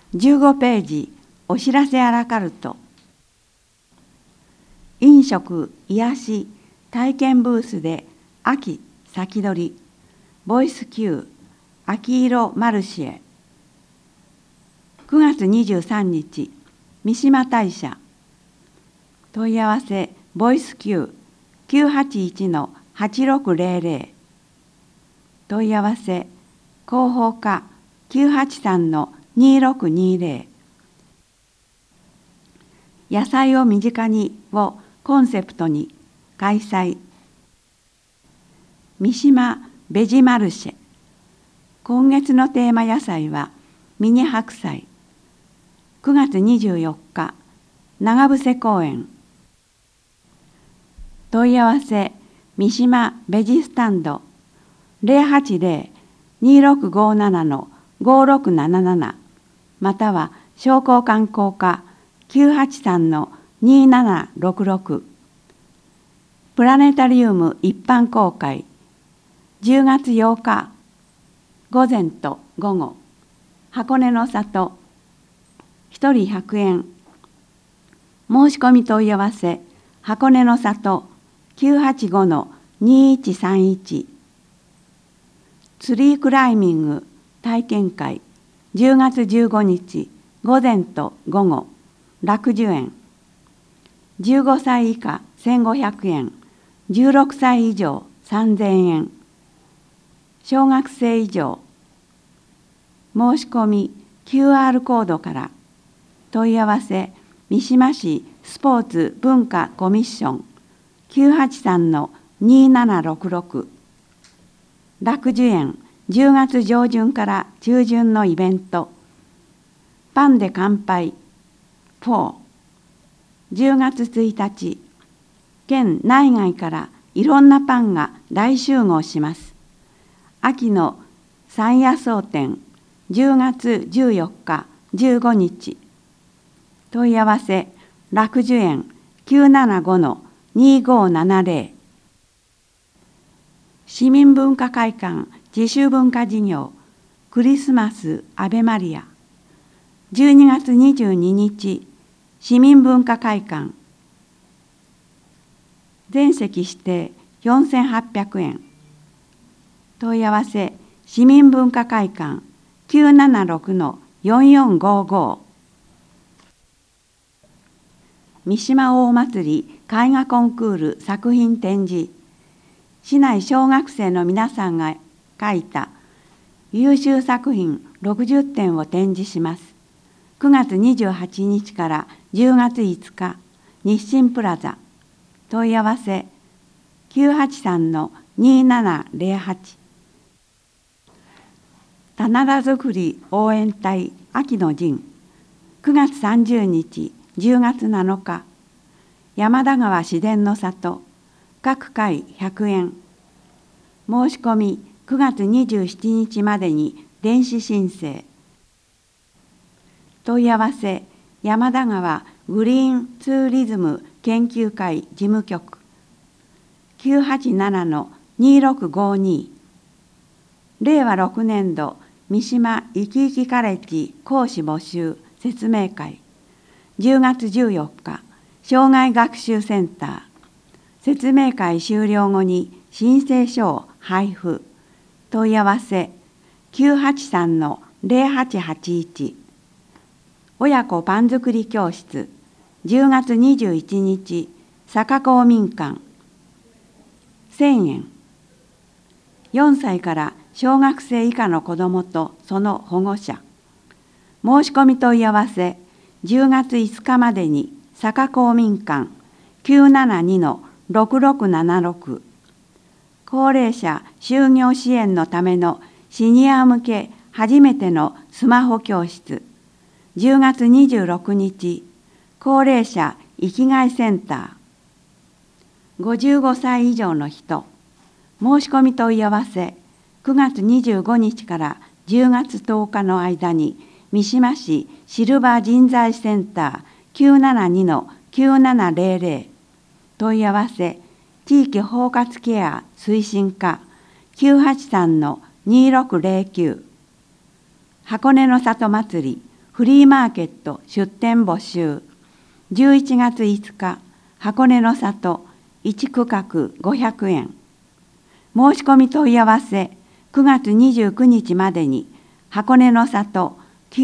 15ページお知らせアラカルト。飲食、癒し、体験ブースで秋先取り、ボイス Q、秋色マルシェ。9月23日、三島大社。問い合わせ、ボイス Q、981-8600。問い合わせ、広報課983-2620。野菜を身近にをコンセプトに開催。三島ベジマルシェ。今月のテーマ野菜はミニ白菜。9月24日、長伏公園。問い合わせ、三島ベジスタンド 080-2657-5677 または商工観光課983-2766。プラネタリウム一般公開10月8日午前と午後。箱根の里1人100円。申し込み問い合わせ、箱根の里 985-2131。ツリークライミング体験会10月15日午前と午後。楽寿園。15歳以下1500円。16歳以上3000円。小学生以上。申し込み QR コードから。問い合わせ、三島市スポーツ文化コミッション 983-2766。楽寿園10月上旬から中旬のイベント。パンで乾杯4。10月1日、県内外からいろんなパンが大集合します。秋の山野草展10月14日、15日。問い合わせ、楽寿園 975-2570。市民文化会館自主文化事業クリスマスアベマリア。12月22日、市民文化会館。全席指定4800円。問い合わせ、市民文化会館 976-4455。三島大祭り絵画コンクール作品展示。市内小学生の皆さんが描いた優秀作品60点を展示します。9月28日から10月5日、日清プラザ。問い合わせ、983-2708。棚田づくり応援隊秋の陣。9月30日、10月7日。山田川自然の里。各回100円。申し込み9月27日までに電子申請。問い合わせ、山田川グリーンツーリズム研究会事務局 987-2652。令和6年度三島いきいきカレッジ講師募集説明会10月14日、障害学習センター。説明会終了後に申請書を配布。問い合わせ、983-0881。親子パン作り教室10月21日、坂公民館。1000円。4歳から小学生以下の子どもとその保護者。申し込み問い合わせ、10月5日までに坂公民館 972-6676。高齢者就業支援のためのシニア向け初めてのスマホ教室。10月26日、高齢者生きがいセンター。55歳以上の人。申し込み問い合わせ、9月25日から10月10日の間に三島市シルバー人材センター 972-9700。問い合わせ、地域包括ケア推進課 983-2609。箱根の里祭りフリーマーケット出店募集。11月5日、箱根の里、1区画500円。申し込み問い合わせ、9月29日までに、箱根の里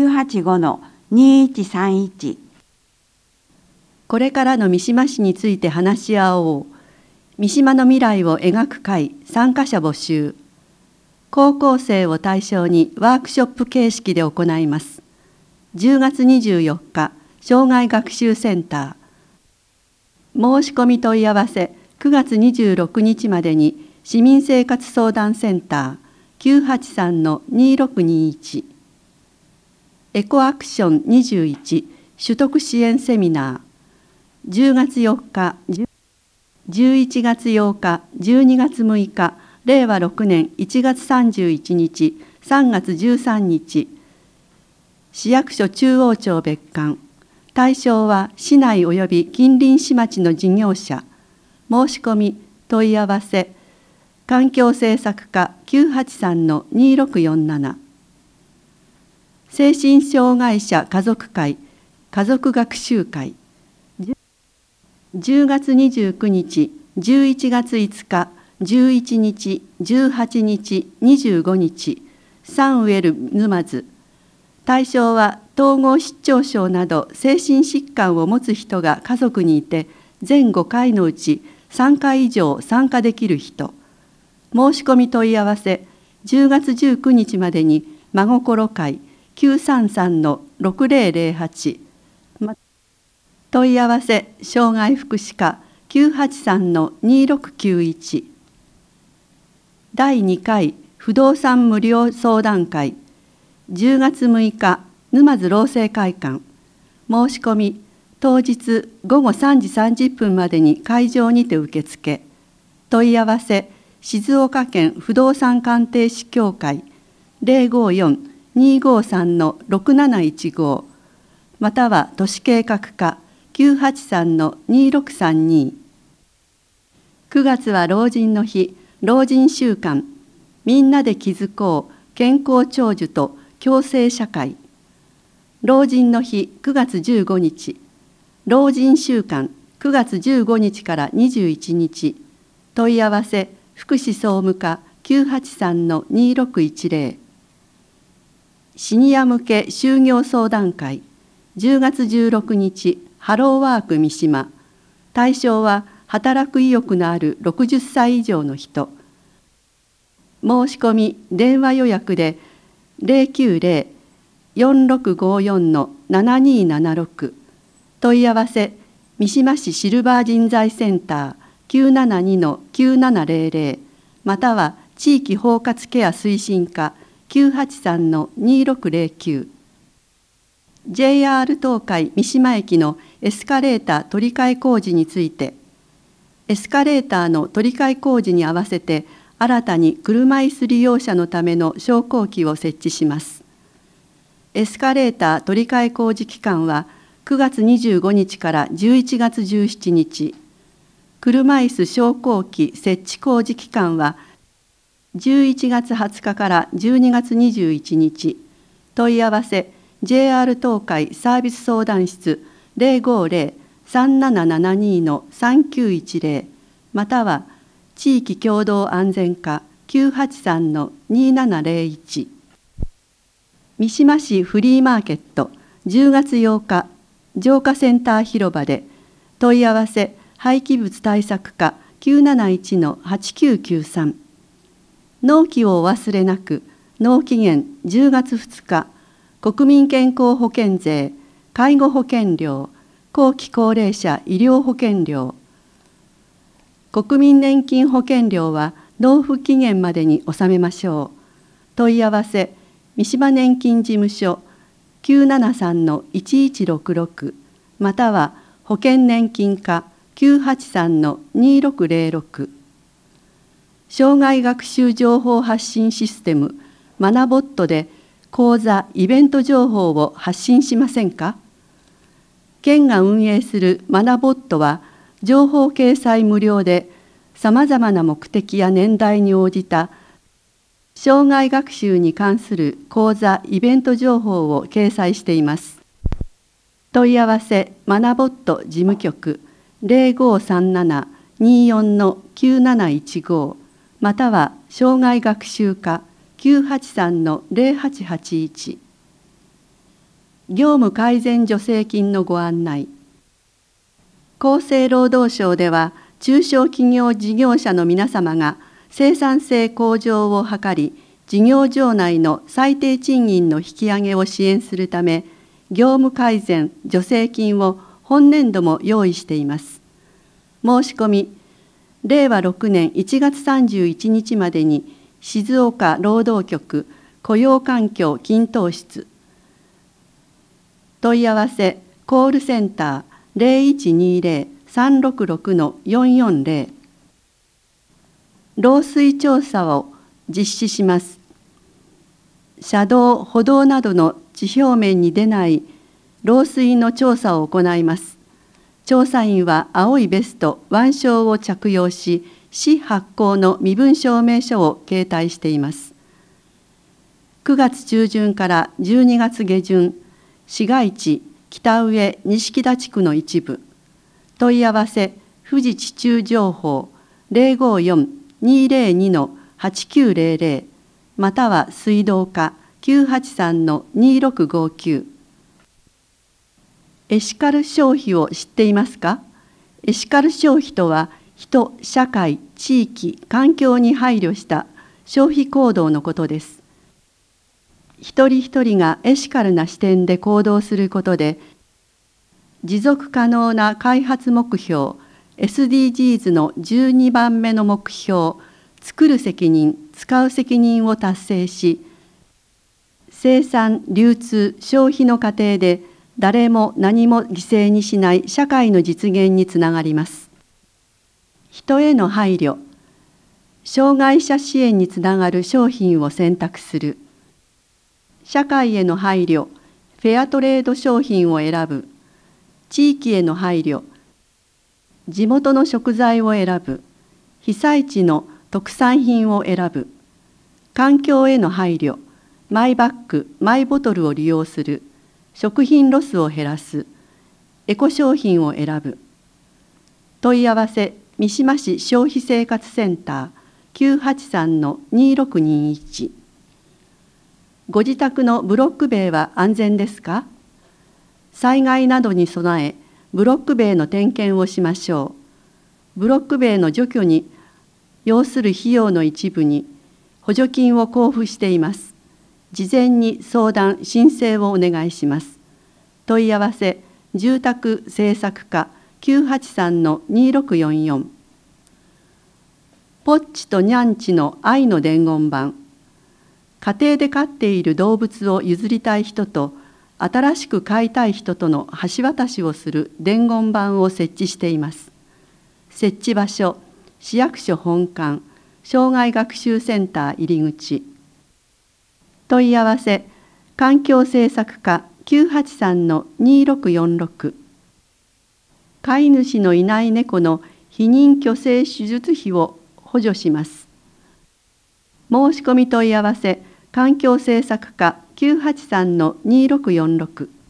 985-2131。 これからの三島市について話し合おう。三島の未来を描く会参加者募集。高校生を対象にワークショップ形式で行います。10月24日、障害学習センター。申し込み問い合わせ、9月26日までに市民生活相談センター 983-2621。エコアクション21取得支援セミナー。10月4日、11月8日、12月6日、令和6年1月31日、3月13日、市役所中央庁別館。対象は市内及び近隣市町の事業者。申し込み、問い合わせ、環境政策課 983-2647。精神障害者家族会、家族学習会。10月29日、11月5日、11日、18日、25日、サンウェル沼津。対象は統合失調症など精神疾患を持つ人が家族にいて、全5回のうち3回以上参加できる人。申し込み問い合わせ、10月19日までに真心会 933-6008。問い合わせ、障害福祉課 983-2691。第2回不動産無料相談会。10月6日、沼津労政会館。申し込み、当日午後3時30分までに会場にて受付。問い合わせ、静岡県不動産鑑定士協会 054-253-6715。または都市計画課 983-2632。9月は老人の日、老人週間。みんなで気づこう、健康長寿と共生社会。老人の日9月15日。老人週間9月15日から21日。問い合わせ、福祉総務課 983-2610。シニア向け就業相談会。10月16日、ハローワーク三島。対象は働く意欲のある60歳以上の人。申し込み、電話予約で 090-4654-7276。問い合わせ、三島市シルバー人材センター 972-9700。または地域包括ケア推進課 983-2609。JR 東海三島駅のエスカレーター取り替え工事について、エスカレーターの取り替え工事に合わせて新たに車椅子利用者のための昇降機を設置します。エスカレーター取り替え工事期間は9月25日から11月17日。車椅子昇降機設置工事期間は11月20日から12月21日。問い合わせ、JR 東海サービス相談室 050-3772-3910。または地域共同安全課 983-2701。三島市フリーマーケット10月8日、浄化センター広場で。問い合わせ、廃棄物対策課 971-8993。納期をお忘れなく。納期限10月2日。国民健康保険税、介護保険料、後期高齢者医療保険料。国民年金保険料は納付期限までに納めましょう。問い合わせ、三島年金事務所 973-1166。または保険年金課 983-2606。障害学習情報発信システムマナボットで講座・イベント情報を発信しませんか？県が運営するマナボットは情報掲載無料で、さまざまな目的や年代に応じた生涯学習に関する講座・イベント情報を掲載しています。問い合わせマナボット事務局0537-24-9715または生涯学習課983-0881。業務改善助成金のご案内。厚生労働省では中小企業事業者の皆様が生産性向上を図り、事業場内の最低賃金の引き上げを支援するため、業務改善助成金を本年度も用意しています。申し込み、令和6年1月31日までに静岡労働局雇用環境均等室。問い合わせコールセンター 0120-366-440。漏水調査を実施します。車道・歩道などの地表面に出ない漏水の調査を行います。調査員は青いベスト、腕章を着用し、市発行の身分証明書を携帯しています。9月中旬から12月下旬、市街地北上錦田地区の一部。問い合わせ富士地中情報054-202-8900または水道課983-2659。エシカル消費を知っていますか？エシカル消費とは、人、社会、地域、環境に配慮した消費行動のことです。一人一人がエシカルな視点で行動することで、持続可能な開発目標 SDGs の12番目の目標、作る責任、使う責任を達成し、生産、流通、消費の過程で誰も何も犠牲にしない社会の実現につながります。人への配慮、障害者支援につながる商品を選択する。社会への配慮、フェアトレード商品を選ぶ。地域への配慮、地元の食材を選ぶ。被災地の特産品を選ぶ。環境への配慮、マイバッグ、マイボトルを利用する。食品ロスを減らす。エコ商品を選ぶ。問い合わせ三島市消費生活センター 983-2621。ご自宅のブロック塀は安全ですか？災害などに備え、ブロック塀の点検をしましょう。ブロック塀の除去に要する費用の一部に補助金を交付しています。事前に相談・申請をお願いします。問い合わせ住宅政策課 983-2644。ポッチとニャンチの愛の伝言板。家庭で飼っている動物を譲りたい人と新しく飼いたい人との橋渡しをする伝言板を設置しています。設置場所、市役所本館、障害学習センター入り口。問い合わせ、環境政策課 983-2646。飼い主のいない猫の避妊去勢手術費を補助します。申し込み問い合わせ、環境政策課 983-2646。